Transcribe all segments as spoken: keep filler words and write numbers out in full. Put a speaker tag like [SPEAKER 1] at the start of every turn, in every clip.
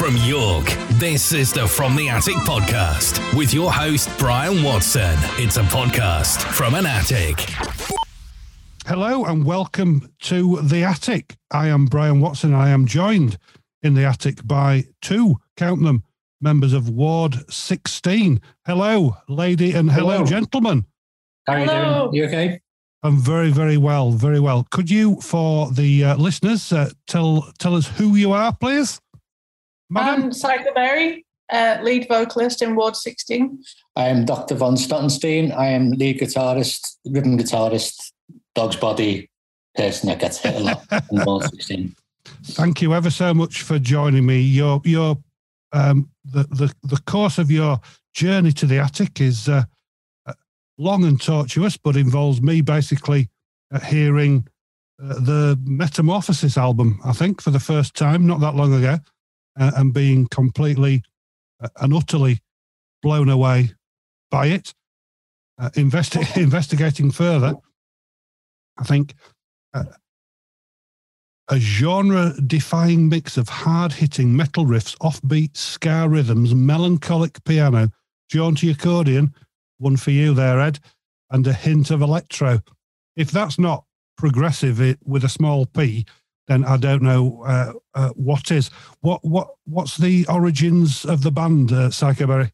[SPEAKER 1] From York, this is the From the Attic podcast with your host, Brian Watson. It's a podcast from an attic.
[SPEAKER 2] Hello and welcome to The Attic. I am Brian Watson. I am joined in the attic by two, count them, members of Ward sixteen. Hello, lady, and hello,
[SPEAKER 3] hello.
[SPEAKER 2] gentlemen.
[SPEAKER 3] How are you
[SPEAKER 4] Hello.
[SPEAKER 3] doing? You okay?
[SPEAKER 2] I'm very, very well, very well. Could you, for the uh, listeners, uh, tell tell us who you are, please? Madam?
[SPEAKER 4] I'm Psycho Mary, uh, lead vocalist in Ward sixteen.
[SPEAKER 3] I am Doctor Von Stottenstein. I am lead guitarist, rhythm guitarist, dog's body person that gets hit a lot in Ward sixteen.
[SPEAKER 2] Thank you ever so much for joining me. Your your um, the, the the course of your journey to the attic is uh, long and tortuous, but involves me basically uh, hearing uh, the Metamorphosis album, I think, for the first time, not that long ago, uh, and being completely uh, and utterly blown away by it. Uh, investi- investigating further, I think uh, a genre-defying mix of hard-hitting metal riffs, offbeat ska rhythms, melancholic piano, jaunty accordion, one for you there, Ed, and a hint of electro. If that's not progressive it, with a small p, then I don't know uh, uh, what is. What what what's the origins of the band, uh, Psycho Berry?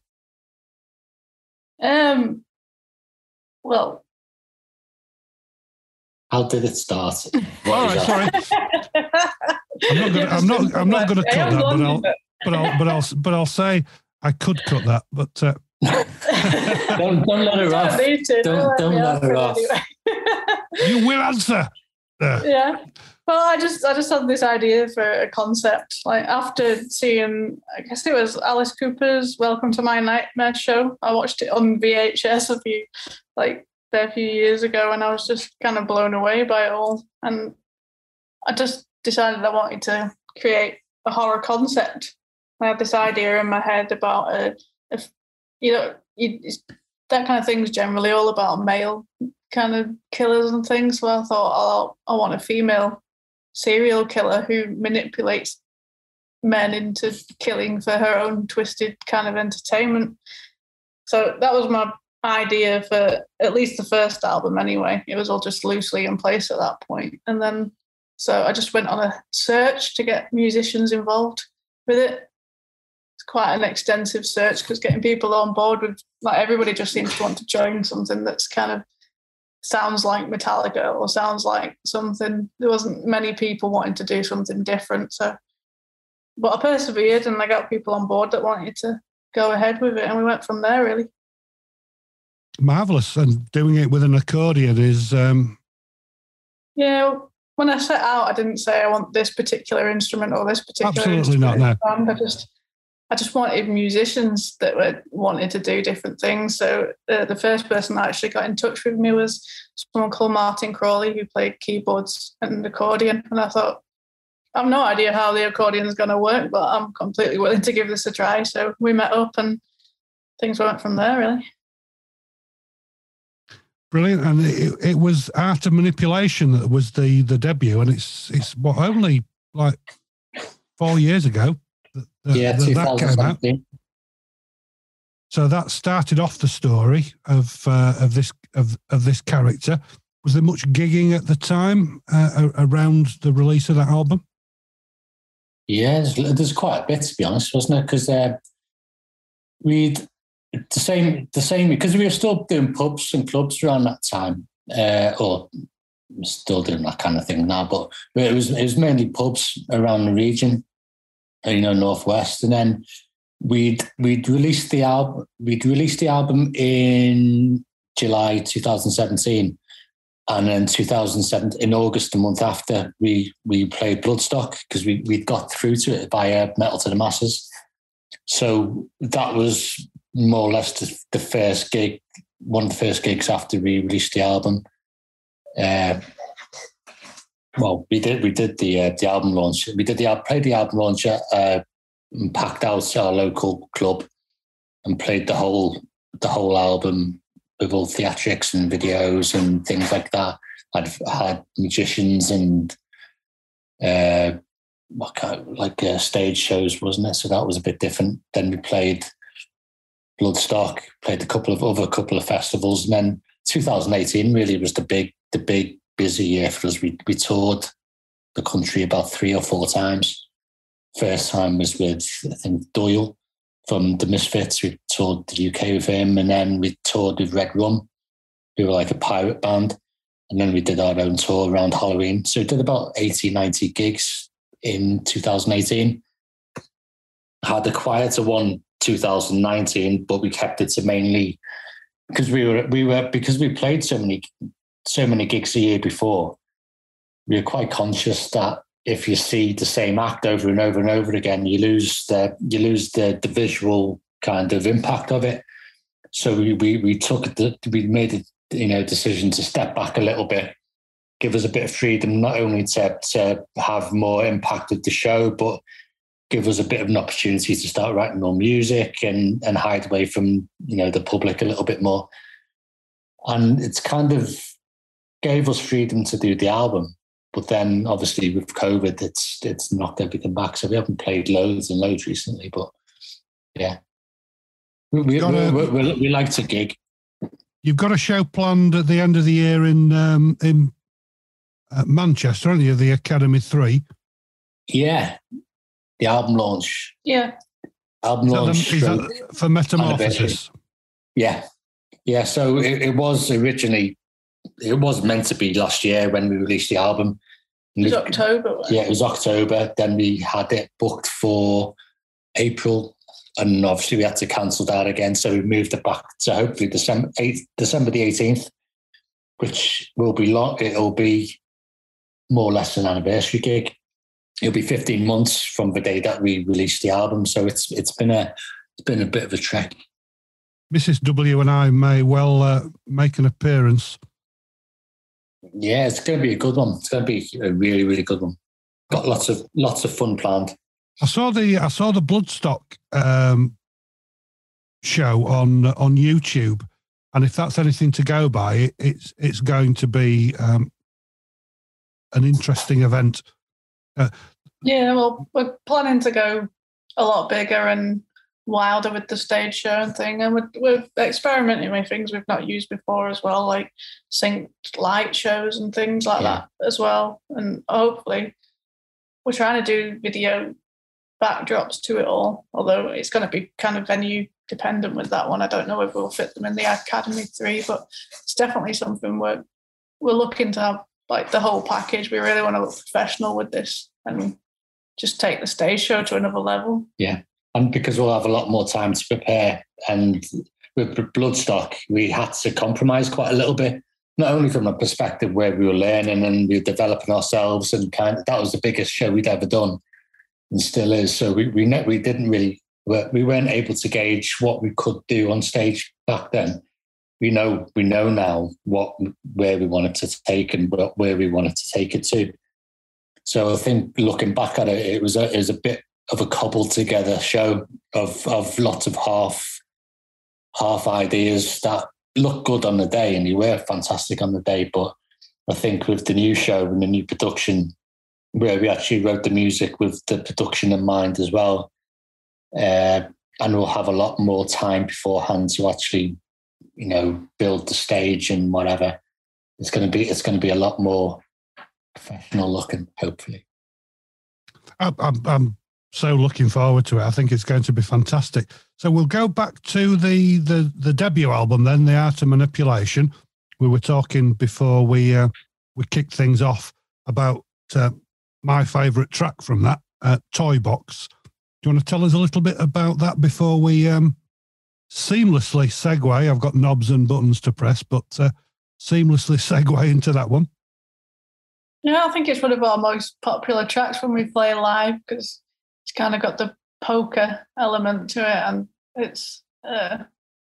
[SPEAKER 4] Um, well,
[SPEAKER 3] How did it start? What
[SPEAKER 2] All
[SPEAKER 3] is
[SPEAKER 2] right,
[SPEAKER 3] that?
[SPEAKER 2] sorry. I'm not going. I'm not. I'm not going to
[SPEAKER 4] I
[SPEAKER 2] cut
[SPEAKER 4] am
[SPEAKER 2] that, but
[SPEAKER 4] London,
[SPEAKER 2] I'll.
[SPEAKER 4] but-
[SPEAKER 2] But I'll. But I'll. But I'll say I could cut that. But uh,
[SPEAKER 3] don't, don't let her
[SPEAKER 4] Don't
[SPEAKER 3] off.
[SPEAKER 4] need to,
[SPEAKER 3] Don't- don't
[SPEAKER 4] me
[SPEAKER 3] let her
[SPEAKER 4] off
[SPEAKER 3] off.
[SPEAKER 4] anyway.
[SPEAKER 2] you will answer. Uh,
[SPEAKER 4] Yeah. Well, I just I just had this idea for a concept. Like after seeing, I guess it was Alice Cooper's Welcome to My Nightmare show. I watched it on V H S a few, like a few years ago, and I was just kind of blown away by it all. And I just decided I wanted to create a horror concept. I had this idea in my head about a, a you know, you, that kind of thing is generally all about male kind of killers and things. So I thought, oh, I want a female serial killer who manipulates men into killing for her own twisted kind of entertainment. So that was my idea for at least the first album anyway. It was all just loosely in place at that point. And then, so I just went on a search to get musicians involved with it. It's quite an extensive search because getting people on board with, like, everybody just seems to want to join something that's kind of sounds like Metallica or sounds like something. There wasn't many people wanting to do something different. So, but I persevered and I got people on board that wanted to go ahead with it, and we went from there, really.
[SPEAKER 2] Marvelous, and doing it with an accordion is. Um...
[SPEAKER 4] Yeah, when I set out, I didn't say I want this particular instrument or this particular
[SPEAKER 2] Absolutely
[SPEAKER 4] instrument.
[SPEAKER 2] not,
[SPEAKER 4] No. I just, I just wanted musicians that were wanted to do different things. So uh, the first person that actually got in touch with me was someone called Martin Crawley, who played keyboards and accordion. And I thought, I've no idea how the accordion is going to work, but I'm completely willing to give this a try. So we met up and things went from there, really.
[SPEAKER 2] Brilliant, and it, it was Art of Manipulation that was the, the debut, and it's it's what only like four years ago that, that,
[SPEAKER 3] Yeah,
[SPEAKER 2] that, that came out.
[SPEAKER 3] twenty seventeen.
[SPEAKER 2] So that started off the story of uh, of this of of this character. Was there much gigging at the time uh, around the release of that album?
[SPEAKER 3] Yeah, there's, there's quite a bit, to be honest, wasn't it? Because uh, we'd the same, the same, because we were still doing pubs and clubs around that time, uh, or we're still doing that kind of thing now. But it was it was mainly pubs around the region, you know, Northwest, and then we'd we'd released the album. We'd released the album in July two thousand seventeen. And then two thousand seven, in August, the month after, we we played Bloodstock because we we got through to it via Metal to the Masses. So that was more or less the, the first gig, one of the first gigs after we released the album. Uh, well, we did we did the uh, the album launch. We did the played the album launch at, uh, and packed out our local club and played the whole the whole album with all theatrics and videos and things like that. I'd had magicians and uh, what kind of, like uh, stage shows, wasn't it? So that was a bit different. Then we played Bloodstock, played a couple of other couple of festivals, and then twenty eighteen really was the big, the big busy year for us. We we toured the country about three or four times. First time was with I think Doyle from the Misfits. We toured the U K with him, and then we toured with Red Rum, who were like a pirate band. And then we did our own tour around Halloween. So we did about eighty, ninety gigs in two thousand eighteen. Had a quieter one two thousand nineteen, but we kept it to mainly because we were we were because we played so many so many gigs a year before. We were quite conscious that if you see the same act over and over and over again, you lose the you lose the, the visual kind of impact of it. So we we we took the we made it. You know, decision to step back a little bit, give us a bit of freedom, not only to, to have more impact with the show, but give us a bit of an opportunity to start writing more music and, and hide away from, you know, the public a little bit more. And it's kind of gave us freedom to do the album. But then obviously with COVID, it's it's knocked everything back. So we haven't played loads and loads recently, but yeah. We, we, we, we, we, we like to gig.
[SPEAKER 2] You've got a show planned at the end of the year in um, in uh, Manchester, haven't you? The Academy Three.
[SPEAKER 3] Yeah, the album launch.
[SPEAKER 4] Yeah,
[SPEAKER 3] album
[SPEAKER 2] is
[SPEAKER 3] launch.
[SPEAKER 2] That, is that for Metamorphosis?
[SPEAKER 3] Yeah, yeah. So it, it was originally, it was meant to be last year when we released the album.
[SPEAKER 4] It was October. Right?
[SPEAKER 3] Yeah, it was October. Then we had it booked for April. And obviously we had to cancel that again. So we moved it back to hopefully December eighth, December the eighteenth, which will be long. It'll be more or less an anniversary gig. It'll be fifteen months from the day that we released the album. So it's it's been a it's been a bit of a trek.
[SPEAKER 2] Missus W and I may well uh, make an appearance.
[SPEAKER 3] Yeah, it's going to be a good one. It's going to be a really, really good one. Got lots of lots of fun planned.
[SPEAKER 2] I saw the I saw the Bloodstock um, show on on YouTube, and if that's anything to go by, it, it's it's going to be um, an interesting event. Uh,
[SPEAKER 4] yeah, well, we're planning to go a lot bigger and wilder with the stage show and thing, and we're, we're experimenting with things we've not used before as well, like synced light shows and things like yeah. that as well. And hopefully, we're trying to do video backdrops to it all, although it's going to be kind of venue dependent with that one. I don't know if we'll fit them in the Academy Three, but it's definitely something we're we're looking to have, like the whole package. We really want to look professional with this and just take the stage show to another level.
[SPEAKER 3] Yeah, and because we'll have a lot more time to prepare, and with Bloodstock, we had to compromise quite a little bit, not only from a perspective where we were learning and we were developing ourselves, and kind of that was the biggest show we'd ever done. And still is. So we we we didn't really we weren't able to gauge what we could do on stage back then. We know we know now what where we wanted to take and where we wanted to take it to. So I think looking back at it, it was a it was a bit of a cobbled together show of of lots of half half ideas that looked good on the day, and they were fantastic on the day. But I think with the new show and the new production, where we actually wrote the music with the production in mind as well. Uh, and we'll have a lot more time beforehand to actually, you know, build the stage and whatever. It's going to be, it's going to be a lot more professional looking, hopefully.
[SPEAKER 2] I'm, I'm so looking forward to it. I think it's going to be fantastic. So we'll go back to the, the, the debut album then, The Art of Manipulation. We were talking before we, uh, we kicked things off about, uh, my favourite track from that, uh, Toy Box. Do you want to tell us a little bit about that before we um, seamlessly segue? I've got knobs and buttons to press, but uh, seamlessly segue into that one.
[SPEAKER 4] Yeah, I think it's one of our most popular tracks when we play live, because it's kind of got the polka element to it, and it's uh,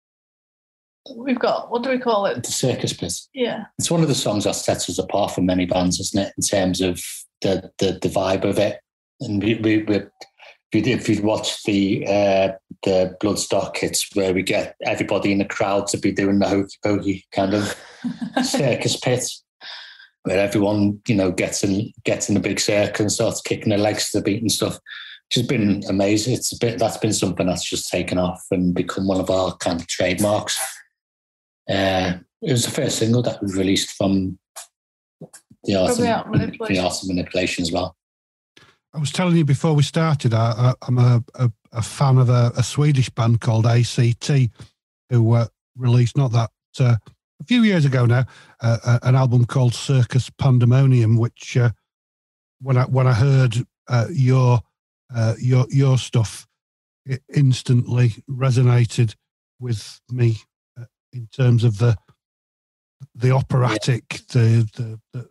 [SPEAKER 4] we've got, what do we call it?
[SPEAKER 3] The circus bit.
[SPEAKER 4] Yeah,
[SPEAKER 3] it's one of the songs that sets us apart from many bands, isn't it? In terms of the the, the vibe of it, and we we. we if you'd watch the uh, the Bloodstock, it's where we get everybody in the crowd to be doing the hokey pokey kind of circus pit. where everyone, you know, gets in gets in a big circle and starts kicking their legs to the beat and stuff, which has been amazing. It's a bit that's been something that's just taken off and become one of our kind of trademarks. Uh, it was the first single that we released from the art, of, the art of manipulation as well.
[SPEAKER 2] I was telling you before we started, I, I, I'm a, a, a fan of a, a Swedish band called A C T, who uh, released not that uh, a few years ago now, uh, uh, an album called Circus Pandemonium, which uh, when I when I heard uh, your uh, your your stuff, it instantly resonated with me uh, in terms of the the operatic, yeah. the, the the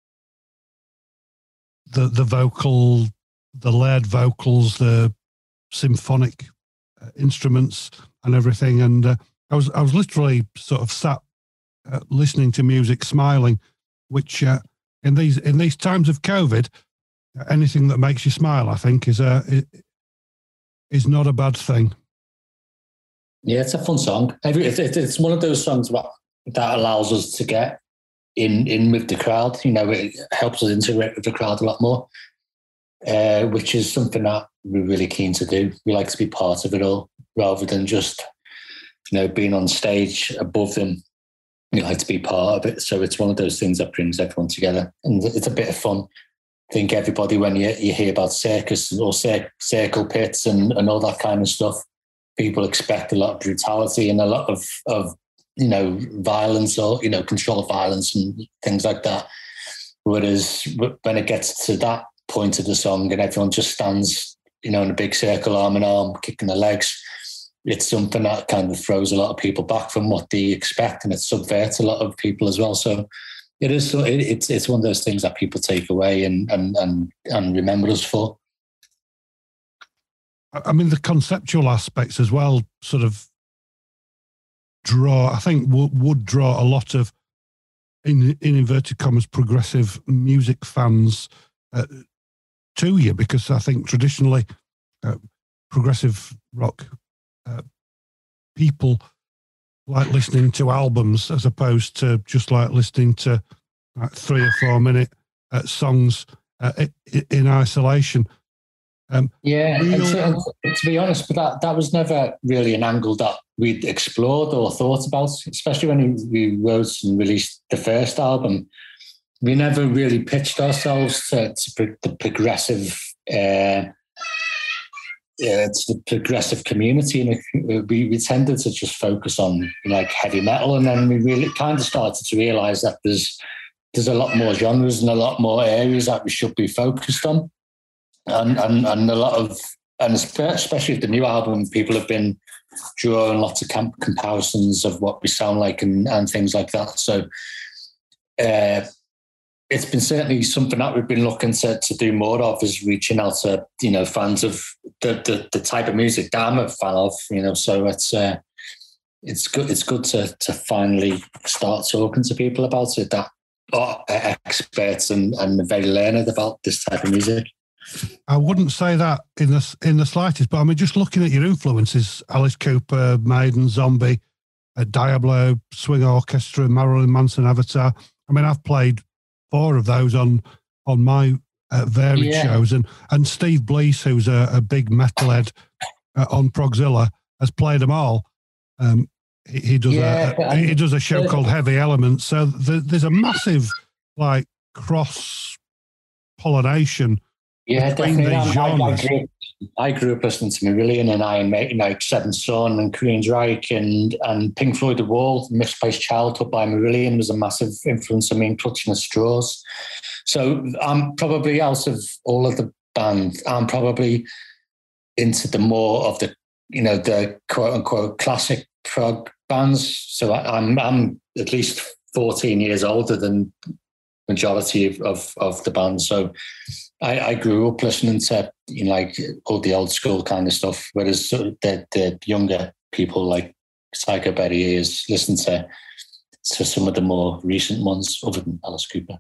[SPEAKER 2] the the vocal, the layered vocals, the symphonic uh, instruments, and everything. And uh, I was I was literally sort of sat uh, listening to music, smiling, which uh, in these in these times of COVID, anything that makes you smile, I think, is a is not a bad thing.
[SPEAKER 3] Yeah, it's a fun song. Every it's, it's one of those songs that allows us to get in in with the crowd. You know, it helps us integrate with the crowd a lot more, uh, which is something that we're really keen to do. We like to be part of it all rather than just, you know, being on stage above them. We like to be part of it. So it's one of those things that brings everyone together, and it's a bit of fun. I think everybody, when you, you hear about circus or cir- circle pits and, and all that kind of stuff, people expect a lot of brutality and a lot of, of, you know, violence or, you know, control of violence and things like that. Whereas when it gets to that point of the song and everyone just stands, you know, in a big circle, arm in arm, kicking their legs, it's something that kind of throws a lot of people back from what they expect, and it subverts a lot of people as well. So it is, it, it's it's one of those things that people take away and and and, and remember us for.
[SPEAKER 2] I mean, the conceptual aspects as well sort of draw, I think, would, would draw a lot of, in, in inverted commas, progressive music fans uh, to you, because I think traditionally uh, progressive rock uh, people like listening to albums as opposed to just like listening to like three or four minute uh, songs uh, in, in isolation. Um,
[SPEAKER 3] yeah, real... and to, and to be honest, but that, that was never really an angle that we'd explored or thought about, especially when we wrote and released the first album. We never really pitched ourselves to, to the progressive, uh, uh, to the progressive community, and we, we tended to just focus on like heavy metal, and then we really kind of started to realise that there's there's a lot more genres and a lot more areas that we should be focused on. And, and and a lot of, and especially with the new album, people have been drawing lots of camp comparisons of what we sound like and, and things like that. So uh, it's been certainly something that we've been looking to, to do more of, is reaching out to, you know, fans of the, the, the type of music that I'm a fan of, you know. So it's uh, it's good it's good to to finally start talking to people about it that are experts and, and very learned about this type of music.
[SPEAKER 2] I wouldn't say that in the in the slightest, but I mean, just looking at your influences: Alice Cooper, Maiden, Zombie, uh, Diablo, Swing Orchestra, Marilyn Manson, Avatar. I mean, I've played four of those on on my uh, varied yeah. shows, and and Steve Blease, who's a, a big metalhead uh, on Progzilla, has played them all. Um, he, he does yeah, a, a he does a show called Heavy Elements, so the, there's a massive like cross pollination.
[SPEAKER 3] Yeah, definitely. I, I, grew, I grew up listening to Marillion and Iron Maiden, like Seventh Son and Queensryche and and Pink Floyd The Wall. Misplaced Childhood by Marillion was a massive influence on me, and Clutching at Straws. So I'm probably, out of all of the band, I'm probably into the more of the, you know, the quote unquote classic prog bands. So I, I'm I'm at least fourteen years older than majority of, of, of the band. So I, I grew up listening to, you know, like all the old school kind of stuff, whereas the, the younger people like Psycho Betty is listen to to some of the more recent ones, other than Alice Cooper.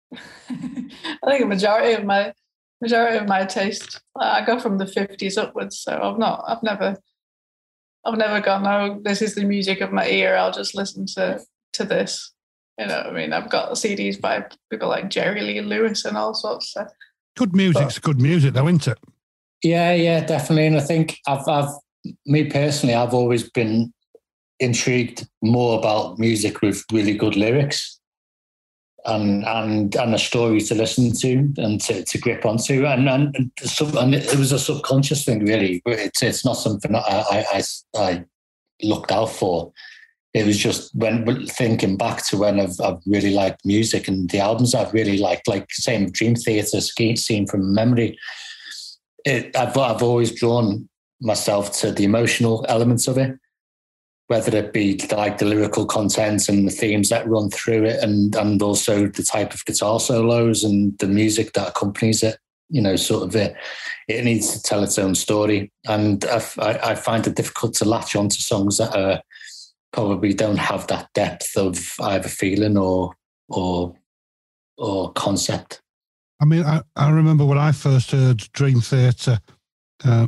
[SPEAKER 4] I think a majority of my majority of my taste, I go from the fifties upwards. So I've not, I've never, I've never gone, oh, this is the music of my ear, I'll just listen to to this. You know, I mean, I've got C Ds by people like Jerry Lee Lewis and all sorts. So.
[SPEAKER 2] Good music's but, good music, though, isn't it?
[SPEAKER 3] Yeah, yeah, definitely. And I think I've, I've, me personally, I've always been intrigued more about music with really good lyrics and and and a story to listen to and to, to grip onto. And and, and, some, and it was a subconscious thing, really. It's it's not something that I I, I looked out for. It was just when thinking back to when I've, I've really liked music and the albums I've really liked, like same Dream Theater, Seen from Memory. It, I've I've always drawn myself to the emotional elements of it, whether it be like the lyrical content and the themes that run through it, and and also the type of guitar solos and the music that accompanies it. You know, sort of it, it needs to tell its own story, and I, I find it difficult to latch onto songs that are. Probably don't have that depth of either feeling or or or concept.
[SPEAKER 2] I mean, I, I remember when I first heard Dream Theater, uh,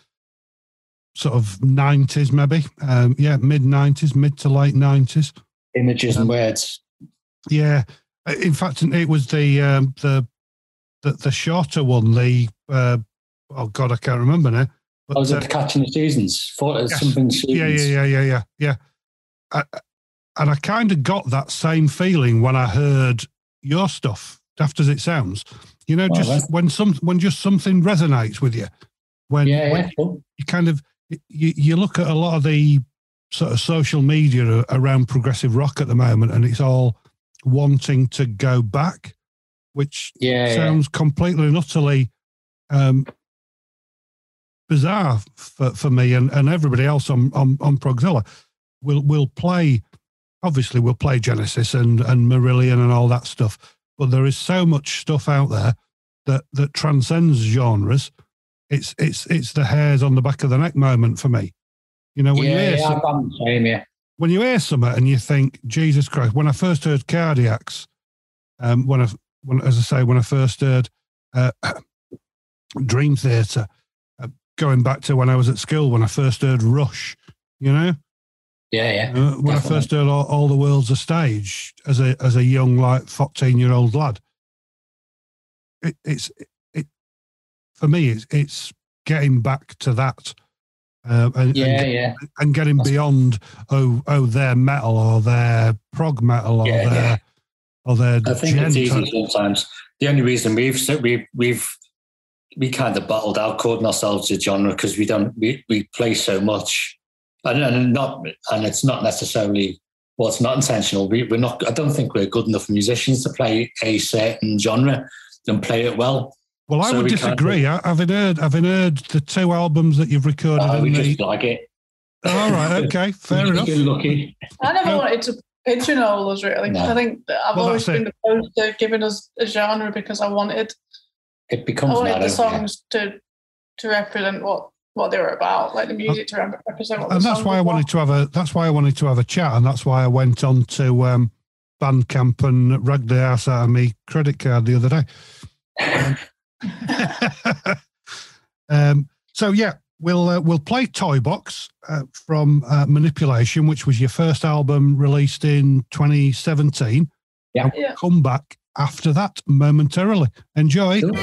[SPEAKER 2] sort of nineties maybe, um, yeah, mid nineties, mid to late nineties.
[SPEAKER 3] Images
[SPEAKER 2] um,
[SPEAKER 3] and words.
[SPEAKER 2] Yeah, in fact, it was the um, the, the the shorter one. The uh, oh god, I can't remember now.
[SPEAKER 3] But, oh, was it uh, the Catching the Seasons? For yes. something. Seasons.
[SPEAKER 2] Yeah, yeah, yeah, yeah, yeah, yeah. I, and I kind of got that same feeling when I heard your stuff, daft as it sounds. You know, oh, just right. when some when just something resonates with you. When,
[SPEAKER 3] yeah,
[SPEAKER 2] when
[SPEAKER 3] yeah, cool.
[SPEAKER 2] you kind of you, you look at a lot of the sort of social media around progressive rock at the moment, and it's all wanting to go back, which
[SPEAKER 3] yeah,
[SPEAKER 2] sounds
[SPEAKER 3] yeah.
[SPEAKER 2] completely and utterly um, bizarre for, for me and, and everybody else on on, on Progzilla. We'll we'll play, obviously we'll play Genesis and, and Marillion and all that stuff, but there is so much stuff out there that, that transcends genres. It's it's it's the hairs on the back of the neck moment for me. You know, when
[SPEAKER 3] yeah,
[SPEAKER 2] you hear
[SPEAKER 3] yeah,
[SPEAKER 2] some,
[SPEAKER 3] I'm the same, yeah.
[SPEAKER 2] when you hear something and you think, Jesus Christ, when I first heard Cardiacs, um, when I when as I say, when I first heard uh, Dream Theater, uh, going back to when I was at school, when I first heard Rush, you know.
[SPEAKER 3] Yeah, yeah.
[SPEAKER 2] Uh, when definitely. I first heard all, all the World's a Stage as a as a young, like fourteen year old lad, it, it's it for me. It's it's getting back to that, uh, and,
[SPEAKER 3] yeah,
[SPEAKER 2] and,
[SPEAKER 3] yeah,
[SPEAKER 2] and getting That's beyond oh oh their metal or their prog metal or
[SPEAKER 3] yeah,
[SPEAKER 2] their
[SPEAKER 3] yeah.
[SPEAKER 2] or their.
[SPEAKER 3] I think
[SPEAKER 2] gent-
[SPEAKER 3] it's easy sometimes. The only reason we've we've we've we kind of bottled out, calling ourselves a genre because we don't we, we play so much. And, and not, and it's not necessarily. Well, it's not intentional. We, we're not. I don't think we're good enough musicians to play a certain genre and play it well.
[SPEAKER 2] Well, I
[SPEAKER 3] so
[SPEAKER 2] would
[SPEAKER 3] we
[SPEAKER 2] disagree. I, having heard, having heard the two albums that you've recorded.
[SPEAKER 3] Oh,
[SPEAKER 2] in
[SPEAKER 3] we
[SPEAKER 2] the...
[SPEAKER 3] just like it.
[SPEAKER 2] All right. Okay. Fair enough.
[SPEAKER 3] You're lucky.
[SPEAKER 4] I never no. wanted to pigeonhole us. Really, no. I think that I've well, always been it. opposed to giving us a genre because I wanted.
[SPEAKER 3] It becomes.
[SPEAKER 4] I wanted the songs yeah. to to represent what. what they were about, like the music to represent what the
[SPEAKER 2] and that's why I wanted about. to have a that's why I wanted to have a chat, and that's why I went on to um, Bandcamp and ragged the ass out of me credit card the other day. um, um, so yeah, we'll uh, we'll play Toy Box uh, from uh, Manipulation, which was your first album released in twenty seventeen.
[SPEAKER 3] Yeah,
[SPEAKER 2] and we'll
[SPEAKER 4] yeah.
[SPEAKER 2] come back after that momentarily. Enjoy.
[SPEAKER 3] Cool.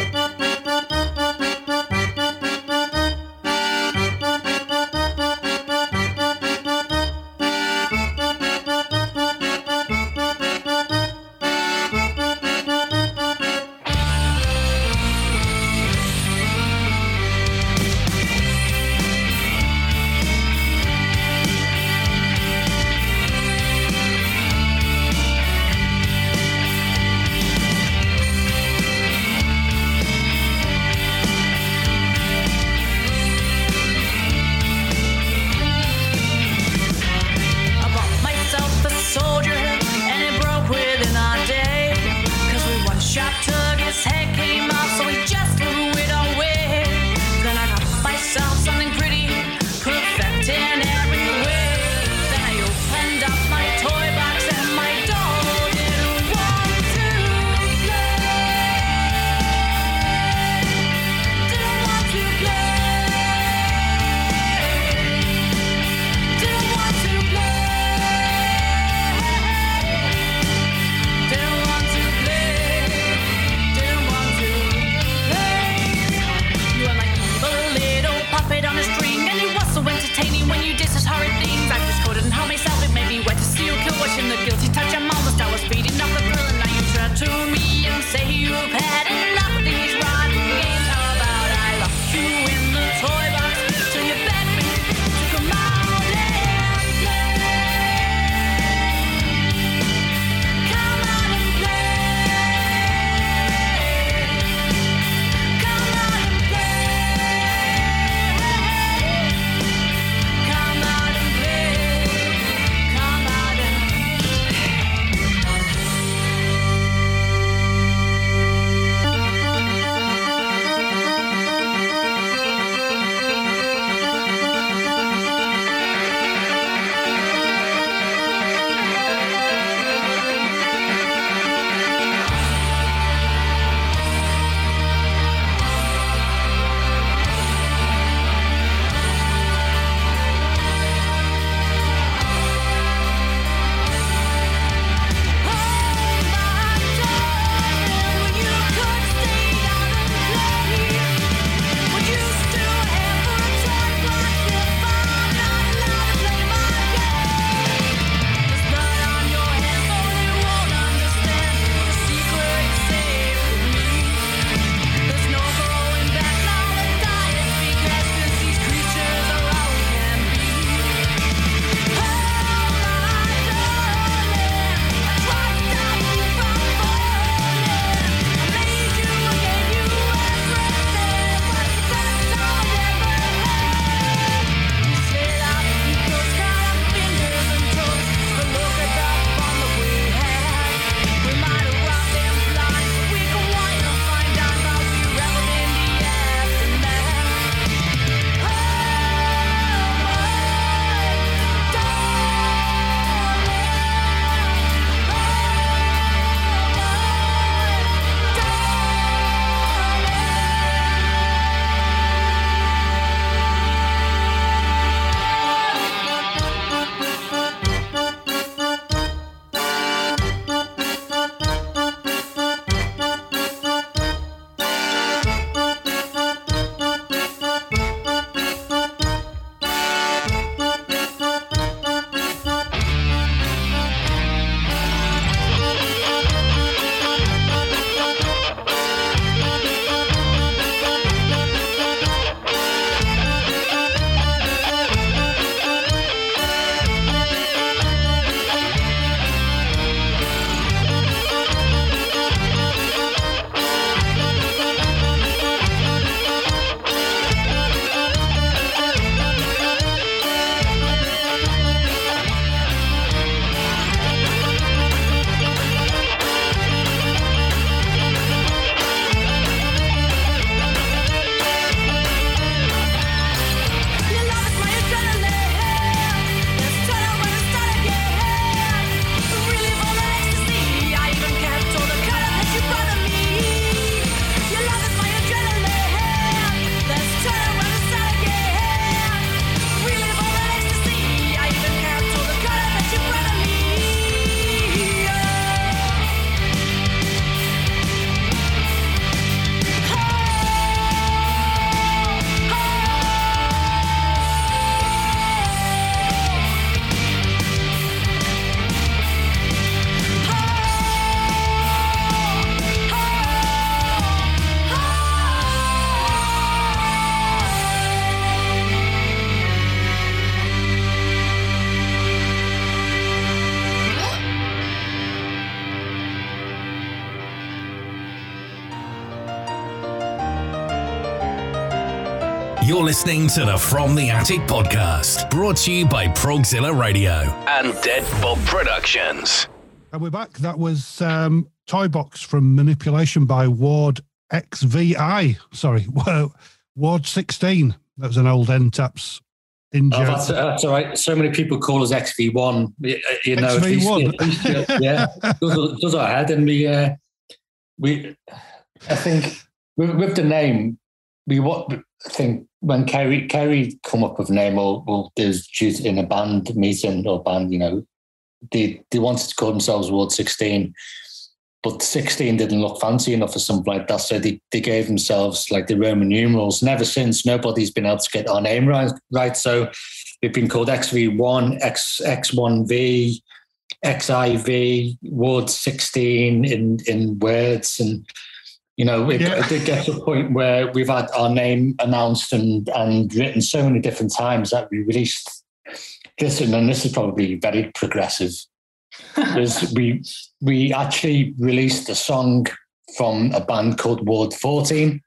[SPEAKER 1] You're listening to the From the Attic podcast, brought to you by Progzilla Radio and Dead Bob Productions.
[SPEAKER 2] And we're back. That was um, Toy Box from Manipulation by Ward X V I. Sorry, Ward sixteen. That was an old N TAPS in
[SPEAKER 3] oh, that's, that's all right. So many people call us X V one. You know,
[SPEAKER 2] X V one.
[SPEAKER 3] Yeah, does, does our head, and we, uh, we, I think with, with the name, we what I think when Kerry Kerry come up with a name, or, or there's in a band meeting or band, you know, they they wanted to call themselves Ward sixteen. But sixteen didn't look fancy enough for something like that. So they, they gave themselves like the Roman numerals. And ever since, nobody's been able to get our name right. right. So we've been called X V one, X, X1V, X I V, Ward sixteen in, in words. And, you know, it, yeah. it did get to a point where we've had our name announced and, and written so many different times that we released this. And then this is probably very progressive. Is we we actually released a song from a band called Ward fourteen.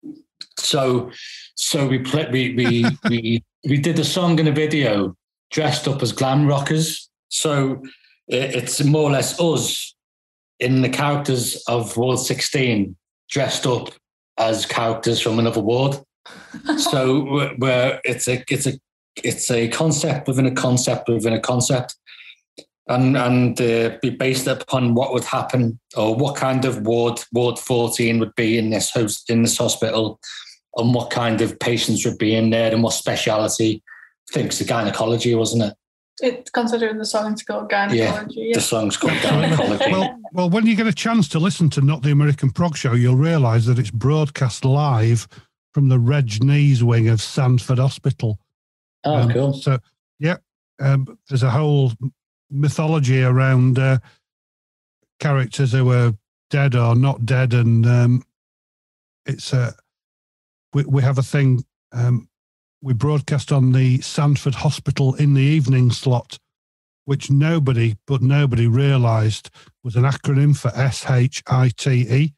[SPEAKER 3] So so we play, we we we we did a song and a video dressed up as glam rockers. So it's more or less us in the characters of Ward sixteen dressed up as characters from another ward. So where it's a it's a it's a concept within a concept within a concept. And and uh, be based upon what would happen or what kind of ward Ward fourteen would be in this host in this hospital, and what kind of patients would be in there, and what speciality. I think it's the gynecology, wasn't it?
[SPEAKER 4] It's considering the song's called gynecology.
[SPEAKER 3] Yeah,
[SPEAKER 4] yeah.
[SPEAKER 3] The song's called gynecology.
[SPEAKER 2] well, well, when you get a chance to listen to Not the American Prog Show, you'll realise that it's broadcast live from the Reg Knees wing of Sandford Hospital.
[SPEAKER 3] Oh,
[SPEAKER 2] um,
[SPEAKER 3] cool.
[SPEAKER 2] So, yeah, um, there's a whole mythology around uh, characters who are dead or not dead, and um, it's a uh, we, we have a thing um, we broadcast on the Sandford Hospital in the evening slot, which nobody but nobody realised was an acronym for S H I T E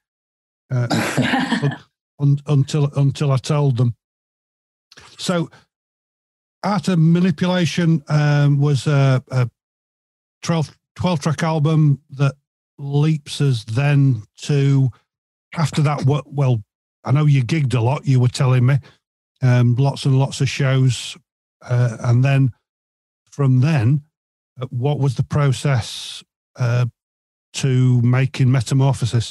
[SPEAKER 2] uh, un, until until I told them. So, Art of Manipulation um, was a, a twelve, twelve track album that leaps us then to, after that, what, well, I know you gigged a lot, you were telling me, um, lots and lots of shows. Uh, and then from then, uh, what was the process uh, to making Metamorphosis?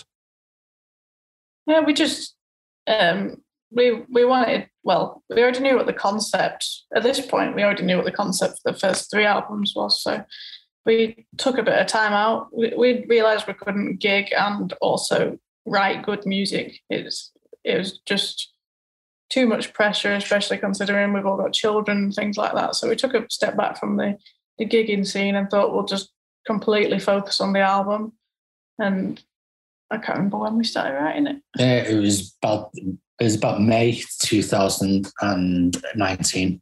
[SPEAKER 4] Yeah, we just, um, we we wanted, well, we already knew what the concept, at this point, we already knew what the concept for the first three albums was. So we took a bit of time out. We, we realised we couldn't gig and also write good music. It's, it was just too much pressure, especially considering we've all got children and things like that. So we took a step back from the, the gigging scene and thought we'll just completely focus on the album. And I can't remember when we started writing it.
[SPEAKER 3] Yeah, it was about it was about May two thousand nineteen.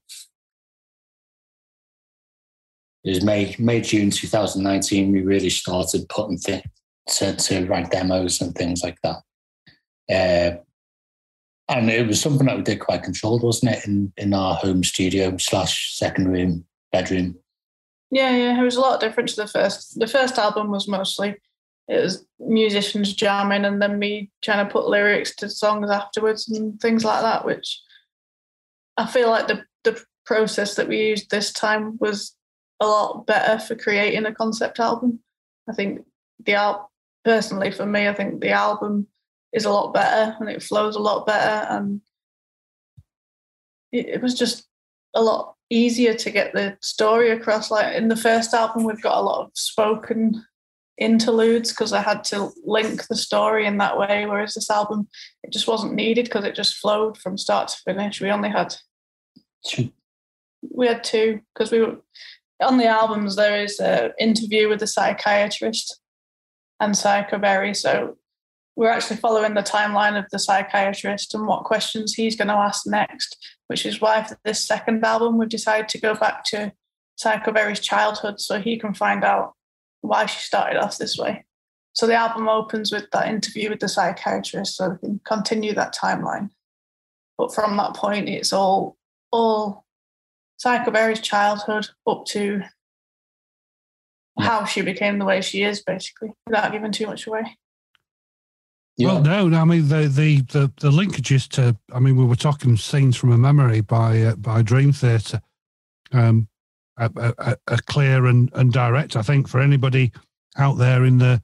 [SPEAKER 3] It was May, May, June two thousand nineteen. We really started putting things to, to write demos and things like that. Uh, and it was something that we did quite controlled, wasn't it? In in our home studio slash second room, bedroom.
[SPEAKER 4] Yeah, yeah. It was a lot different to the first. The first album was mostly, it was musicians jamming and then me trying to put lyrics to songs afterwards and things like that, which I feel like the, the process that we used this time was a lot better for creating a concept album. I think the al- personally for me, I think the album is a lot better and it flows a lot better, and it, it was just a lot easier to get the story across. Like in the first album, we've got a lot of spoken interludes because I had to link the story in that way, whereas this album, it just wasn't needed because it just flowed from start to finish. We only had
[SPEAKER 3] two.
[SPEAKER 4] We had two because we were on the albums. There is an interview with the psychiatrist and Psychoberry, so we're actually following the timeline of the psychiatrist and what questions he's going to ask next, which is why for this second album we've decided to go back to Psychoberry's childhood so he can find out why she started off this way. So the album opens with that interview with the psychiatrist so we can continue that timeline. But from that point, it's all all Psycho Berry's childhood up to
[SPEAKER 3] Yeah.
[SPEAKER 4] how she became the way she is, basically, without giving too much away.
[SPEAKER 3] Yeah.
[SPEAKER 2] Well, no, no, I mean the, the the the linkages to. I mean, we were talking Scenes from a Memory by uh, by Dream Theater, um, a, a, a clear and, and direct. I think for anybody out there in the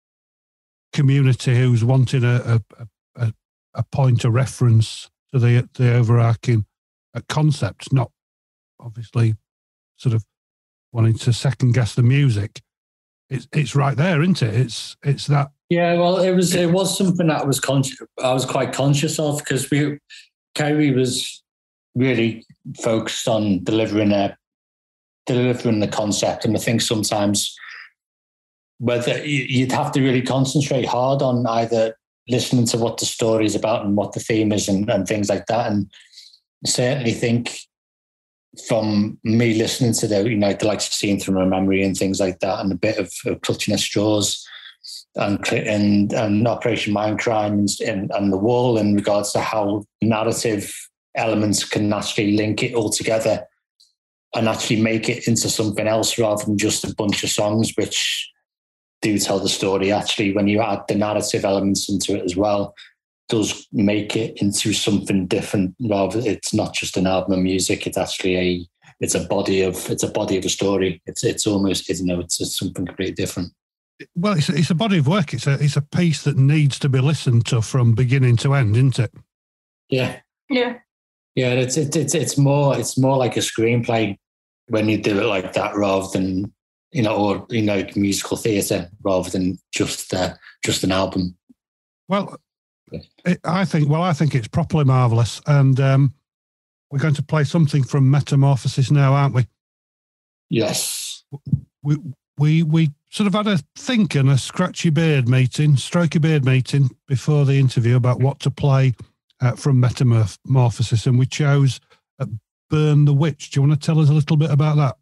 [SPEAKER 2] community who's wanting a a, a, a point of reference to the the overarching uh, concept, not obviously sort of wanting to second guess the music. It's it's right there, isn't it? It's it's that.
[SPEAKER 3] Yeah, well, it was it was something that I was conscious. I was quite conscious of because we, Kerry was really focused on delivering a delivering the concept, and I think sometimes whether you'd have to really concentrate hard on either listening to what the story is about and what the theme is and, and things like that. And I certainly think from me listening to the you know the likes of Scenes from a Memory and things like that, and a bit of, of Clutching at Straws. And, and and Operation Mindcrime and, and The Wall in regards to how narrative elements can actually link it all together and actually make it into something else rather than just a bunch of songs which do tell the story. Actually, when you add the narrative elements into it as well, it does make it into something different. Rather, it's not just an album of music. It's actually a it's a body of it's a body of a story. It's it's almost you know it's, it's something completely different.
[SPEAKER 2] Well, it's a, it's a body of work. It's a it's a piece that needs to be listened to from beginning to end, isn't it?
[SPEAKER 3] Yeah,
[SPEAKER 4] Yeah,
[SPEAKER 3] yeah. It's it's it's it's more it's more like a screenplay when you do it like that, rather than you know, or you know, musical theatre, rather than just uh, just an album.
[SPEAKER 2] Well, it, I think well, I think it's properly marvellous, and um, we're going to play something from Metamorphosis now, aren't we?
[SPEAKER 3] Yes.
[SPEAKER 2] We we we. Sort of had a think and a scratchy beard meeting, strokey beard meeting before the interview about what to play uh, from Metamorphosis, and we chose uh, Burn the Witch. Do you want to tell us a little bit about that?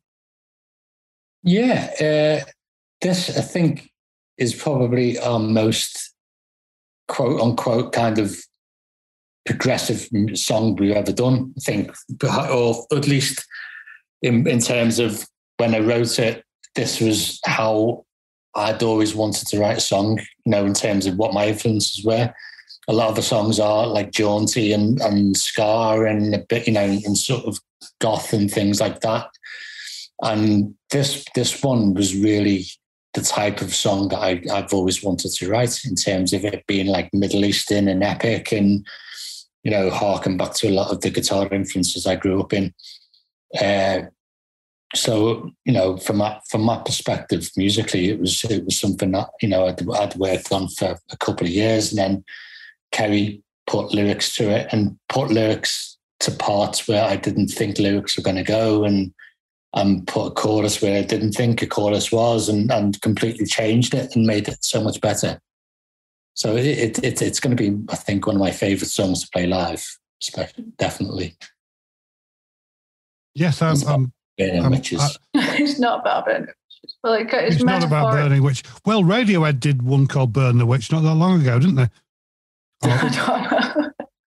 [SPEAKER 3] Yeah, uh, this I think is probably our most quote unquote kind of progressive song we've ever done. I think, or at least in in terms of when I wrote it. This was how I'd always wanted to write a song, you know, in terms of what my influences were. A lot of the songs are like jaunty and, and ska and a bit, you know, and sort of goth and things like that. And this this one was really the type of song that I, I've always wanted to write in terms of it being like Middle Eastern and epic and, you know, harken back to a lot of the guitar influences I grew up in. Uh, So, you know, from my, from my perspective, musically, it was it was something that, you know, I'd, I'd worked on for a couple of years, and then Kerry put lyrics to it and put lyrics to parts where I didn't think lyrics were going to go, and and put a chorus where I didn't think a chorus was, and, and completely changed it and made it so much better. So it, it, it it's going to be, I think, one of my favourite songs to play live, especially, definitely.
[SPEAKER 2] Yes, I'm... I'm
[SPEAKER 3] Burning
[SPEAKER 2] Um,
[SPEAKER 3] Witches.
[SPEAKER 4] uh, it's not about burning witches. Like, it's
[SPEAKER 2] it's not about burning witch. Well, Radiohead did one called Burn the Witch not that long ago, didn't they? Oh.
[SPEAKER 4] I don't know.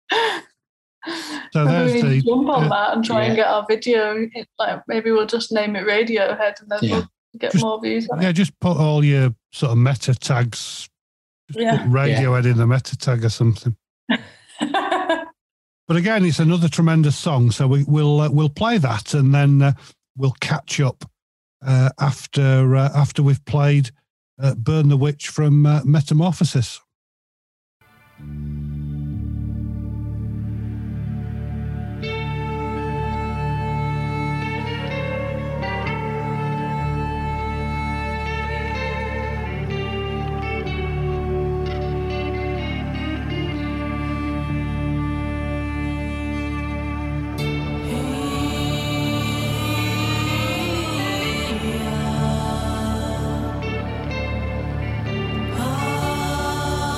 [SPEAKER 2] So
[SPEAKER 4] maybe
[SPEAKER 2] there's
[SPEAKER 4] we need
[SPEAKER 2] the
[SPEAKER 4] to jump on
[SPEAKER 2] uh,
[SPEAKER 4] that and try
[SPEAKER 3] yeah.
[SPEAKER 4] and get our video. Like maybe we'll just name it Radiohead, and then
[SPEAKER 3] Yeah.
[SPEAKER 4] we'll get
[SPEAKER 2] Just-
[SPEAKER 4] more views on
[SPEAKER 2] yeah.
[SPEAKER 4] it.
[SPEAKER 2] Just put all your sort of meta tags. Just
[SPEAKER 4] Yeah.
[SPEAKER 2] put Radiohead in the meta tag or something. But again, it's another tremendous song. So we, we'll uh, we'll play that, and then uh, we'll catch up uh, after uh, after we've played uh, Burn the Witch from uh, Metamorphosis.
[SPEAKER 5] Ah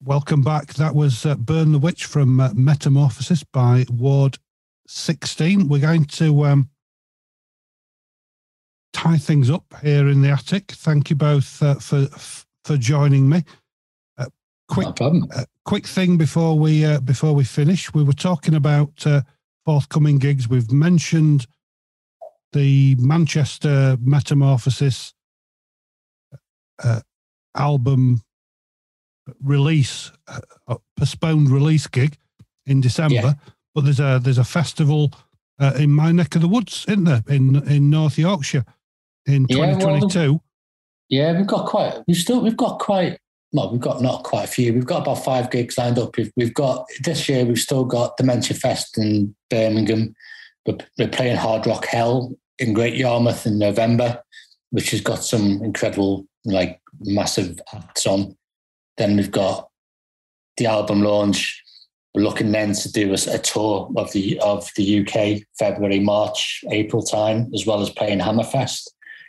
[SPEAKER 2] welcome back. That was uh, Burn the Witch from uh, Metamorphosis by Ward sixteen. We're going to um, tie things up here in the attic. Thank you both uh, for for joining me. Uh, quick,
[SPEAKER 3] no problem.
[SPEAKER 2] Uh, quick thing before we uh, before we finish. We were talking about uh, forthcoming gigs. We've mentioned the Manchester Metamorphosis uh, album release, uh, postponed release gig in December, yeah. But there's a there's a festival uh, in my neck of the woods, isn't there, in in North Yorkshire in twenty twenty-two.
[SPEAKER 3] Yeah, well, yeah, we've got quite. We've still we've got quite. Well, we've got not quite a few. We've got about five gigs lined up. We've, we've got this year. We've still got Dementia Fest in Birmingham. We're, we're playing Hard Rock Hell in Great Yarmouth in November, which has got some incredible, like, massive acts on. Then we've got the album launch. We're looking then to do a, a tour of the of the U K, February, March, April time, as well as playing Hammerfest.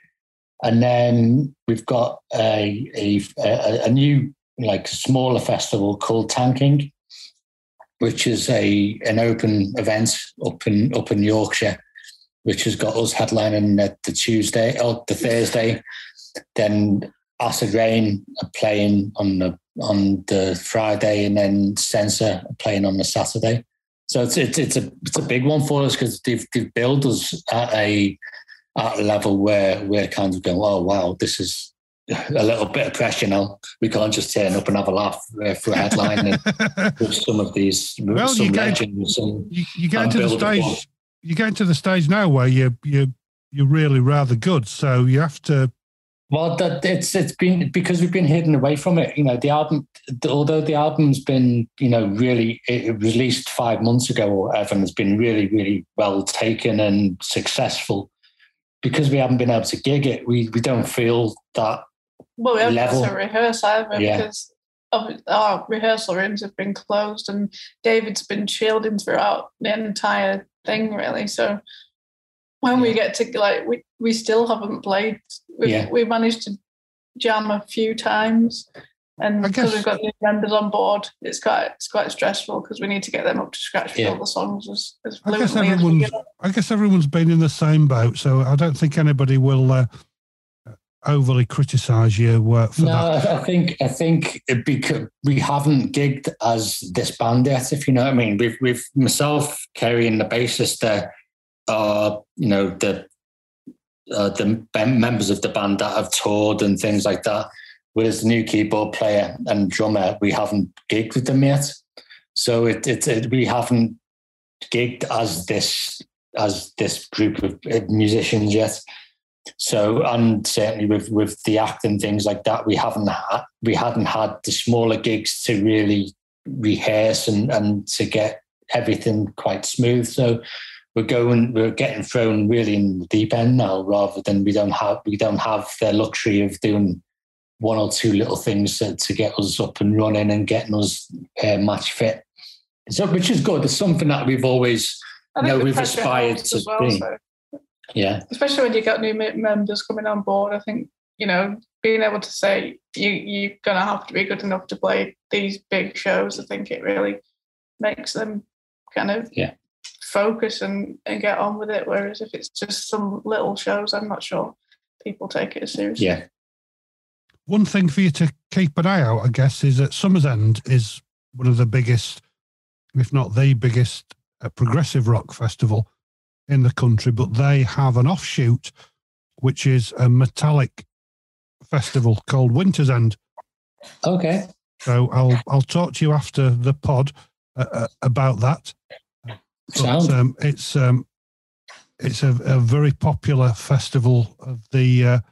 [SPEAKER 3] And then we've got a a, a, a new, like, smaller festival called Tanking, which is a an open event up in up in Yorkshire, which has got us headlining the, the Tuesday or the Thursday. Then Acid Rain are playing on the on the Friday, and then Censor are playing on the Saturday. So it's it's it's a it's a big one for us because they've they've built us at a at a level where we're kind of going, oh wow, this is a little bit of pressure now. We can't just turn up and have a laugh uh, for a headline and with some of these
[SPEAKER 2] well,
[SPEAKER 3] some
[SPEAKER 2] you
[SPEAKER 3] legends.
[SPEAKER 2] Get,
[SPEAKER 3] and,
[SPEAKER 2] you, you get into the stage. You get into the stage now where you you you're really rather good, so you have to.
[SPEAKER 3] Well, that it's it's been because we've been hidden away from it. You know, the album, although the album's been, you know, really it released five months ago or whatever, and has been really, really well taken and successful. Because we haven't been able to gig it, we we don't feel that.
[SPEAKER 4] Well, we haven't
[SPEAKER 3] level.
[SPEAKER 4] had to rehearse either yeah. because of, our rehearsal rooms have been closed, and David's been shielding throughout the entire thing, really. So. When yeah. we get to, like, we, we still haven't played. We've, yeah. we managed to jam a few times, and because we've got new members on board, it's quite it's quite stressful because we need to get them up to scratch with yeah. all the songs as, as
[SPEAKER 2] I guess everyone's as I guess everyone's been in the same boat, so I don't think anybody will uh, overly criticise you uh, for
[SPEAKER 3] no,
[SPEAKER 2] that.
[SPEAKER 3] No, I think I think it because we haven't gigged as this band yet. If you know what I mean, we've we've myself, Kerry, and the bassist there. Uh, Are you know the uh, the members of the band that have toured and things like that. Whereas the new keyboard player and drummer, we haven't gigged with them yet, so it, it, it we haven't gigged as this as this group of musicians yet. So and certainly with with the act and things like that, we haven't had we hadn't had the smaller gigs to really rehearse and and to get everything quite smooth. So. We're going. We're getting thrown really in the deep end now, rather than we don't have. We don't have the luxury of doing one or two little things to, to get us up and running and getting us uh, match fit. So, which is good. It's something that we've always, you know, we've aspired to well, be. So. Yeah,
[SPEAKER 4] especially when you got new members coming on board. I think you know being able to say you you're gonna have to be good enough to play these big shows. I think it really makes them kind of
[SPEAKER 3] yeah.
[SPEAKER 4] focus and, and get on with it. Whereas if it's just some little shows, I'm not sure people take it as seriously.
[SPEAKER 3] Yeah.
[SPEAKER 2] One thing for you to keep an eye out, I guess, is that Summer's End is one of the biggest, if not the biggest, uh, progressive rock festival in the country, but they have an offshoot, which is a metallic festival called Winter's End.
[SPEAKER 3] Okay.
[SPEAKER 2] So I'll I'll talk to you after the pod uh, uh, about that. But, um, it's um, it's a, a very popular festival of the uh,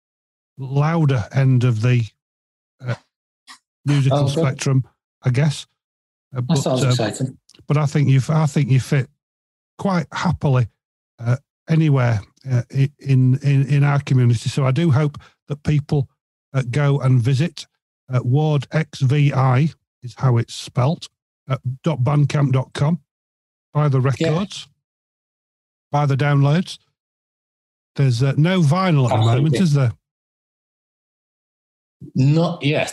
[SPEAKER 2] louder end of the uh, musical oh, spectrum, I guess. Uh, but,
[SPEAKER 3] that sounds
[SPEAKER 2] uh,
[SPEAKER 3] exciting.
[SPEAKER 2] But I think you I think you fit quite happily uh, anywhere uh, in in in our community. So I do hope that people uh, go and visit. Uh, Ward X V I is how it's spelt. Uh, .bandcamp dot com. Buy the records, yeah. buy the downloads. There's uh, no vinyl at Absolutely. the moment, is there?
[SPEAKER 3] Not yet.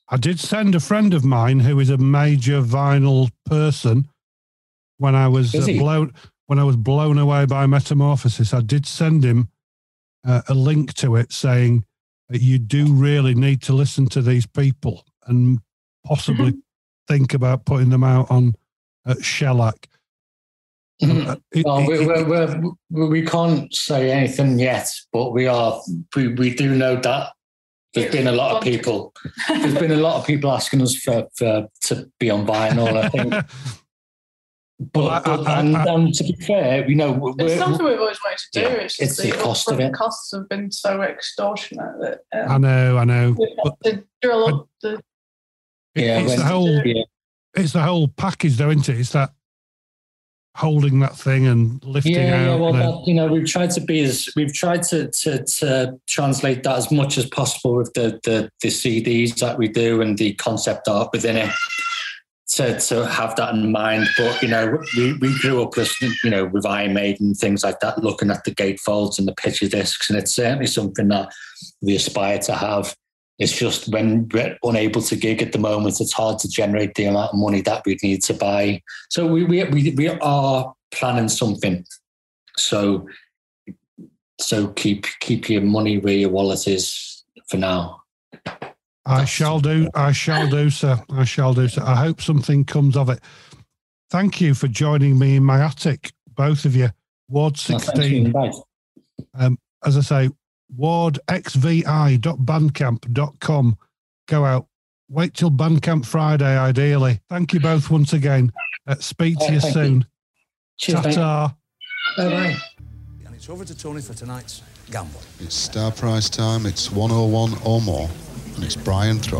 [SPEAKER 2] I did send a friend of mine who is a major vinyl person when I was uh, blown when I was blown away by Metamorphosis. I did send him uh, a link to it saying that you do really need to listen to these people and possibly mm-hmm. think about putting them out on uh, Shellac.
[SPEAKER 3] Mm-hmm. Uh, it, well, it, we're, we're, we're, we can't say anything yet, but we are. We, we do know that there's been a lot of people. There's been a lot of people asking us for, for to be on vinyl. I think. But, well, I, but I, and, I, and to be fair, you know,
[SPEAKER 4] it's something we've always wanted to do.
[SPEAKER 3] Yeah,
[SPEAKER 4] it's
[SPEAKER 3] it's the, the cost of it.
[SPEAKER 4] The costs have been so extortionate that um,
[SPEAKER 2] I know, I know.
[SPEAKER 4] But, to drill up the
[SPEAKER 2] yeah, it's the whole. Yeah. It's the whole package, though, isn't it? It's that holding that thing and lifting
[SPEAKER 3] yeah,
[SPEAKER 2] out.
[SPEAKER 3] Yeah, well,
[SPEAKER 2] the...
[SPEAKER 3] that, you know, we've tried to be as we've tried to to, to translate that as much as possible with the, the the C Ds that we do and the concept art within it. To, to have that in mind, but you know, we, we grew up listening, you know, with Iron Maiden and things like that, looking at the gatefolds and the picture discs, and it's certainly something that we aspire to have. It's just when we're unable to gig at the moment, it's hard to generate the amount of money that we need to buy. So we we we, we are planning something. So so keep keep your money where your wallet is for now.
[SPEAKER 2] I shall do. I shall do, sir. I shall do, sir. I hope something comes of it. Thank you for joining me in my attic, both of you. Ward sixteen. Oh, um, as I say, ward x v i dot bandcamp dot com. Go out. Wait till Bandcamp Friday, ideally. Thank you both once again. Uh, speak to oh, you soon.
[SPEAKER 3] You.
[SPEAKER 2] Ta-ta.
[SPEAKER 3] Bye-bye.
[SPEAKER 5] And it's over to Tony for tonight's gamble.
[SPEAKER 6] It's star prize time. It's one oh one or more. And it's Brian Troy.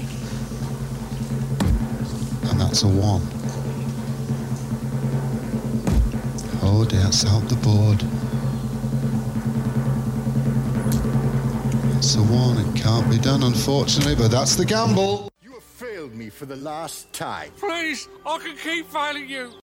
[SPEAKER 6] And that's a one. Oh dear, it's out the board. It's a one, it can't be done, unfortunately, but that's the gamble.
[SPEAKER 7] You have failed me for the last time.
[SPEAKER 8] Please, I can keep failing you.